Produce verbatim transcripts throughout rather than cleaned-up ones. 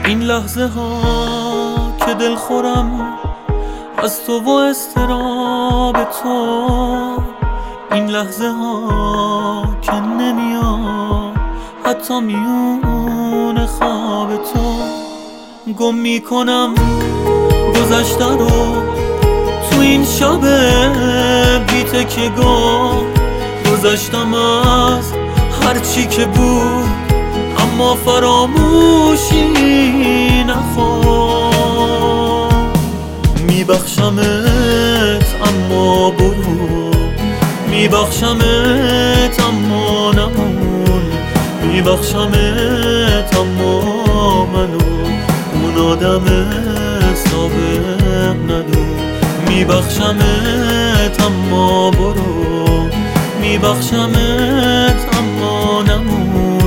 این لحظه ها که دل خورم از تو و استراب تو، این لحظه ها که نمیام حتی میون خواب تو، گم میکنم گذشته رو تو این شب بی تکیه‌گاه. گذشتم از هرچی که بود اما فراموشی نخواه. میبخشمت اما برو، میبخشمت اما نمون، میبخشمت اما منو اون آدم سابق ندون. میبخشمت اما برو، میبخشمت اما نمون،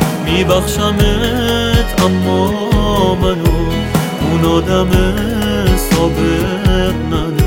میبخشمت اما منو اون آدم سابق ندون.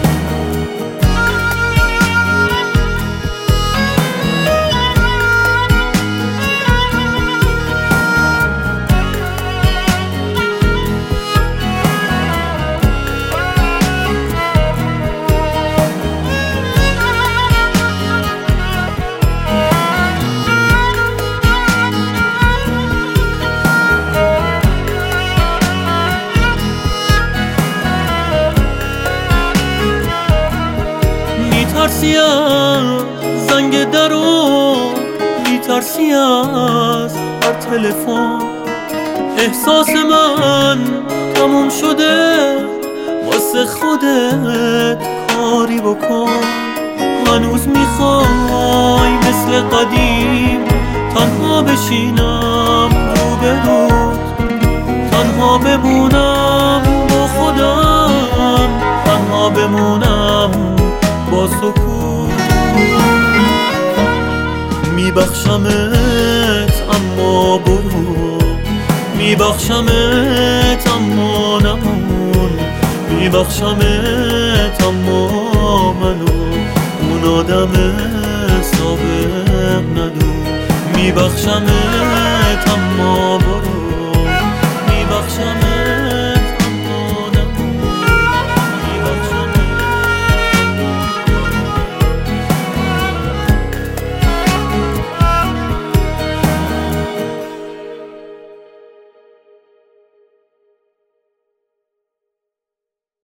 میترسی از زنگ درو، میترسی از هر تلفن. احساس من تموم شده، واسه خودت کاری بکن. هنوز میخوای مثل قدیم تنها بشینم رو به رو، تنها بمونم با خودم، تنها بمونم با سکوت. میبخشمت اما برو، میبخشمت اما نمون، میبخشمت اما منو اون آدم سابق ندون. میبخشمت اما برو،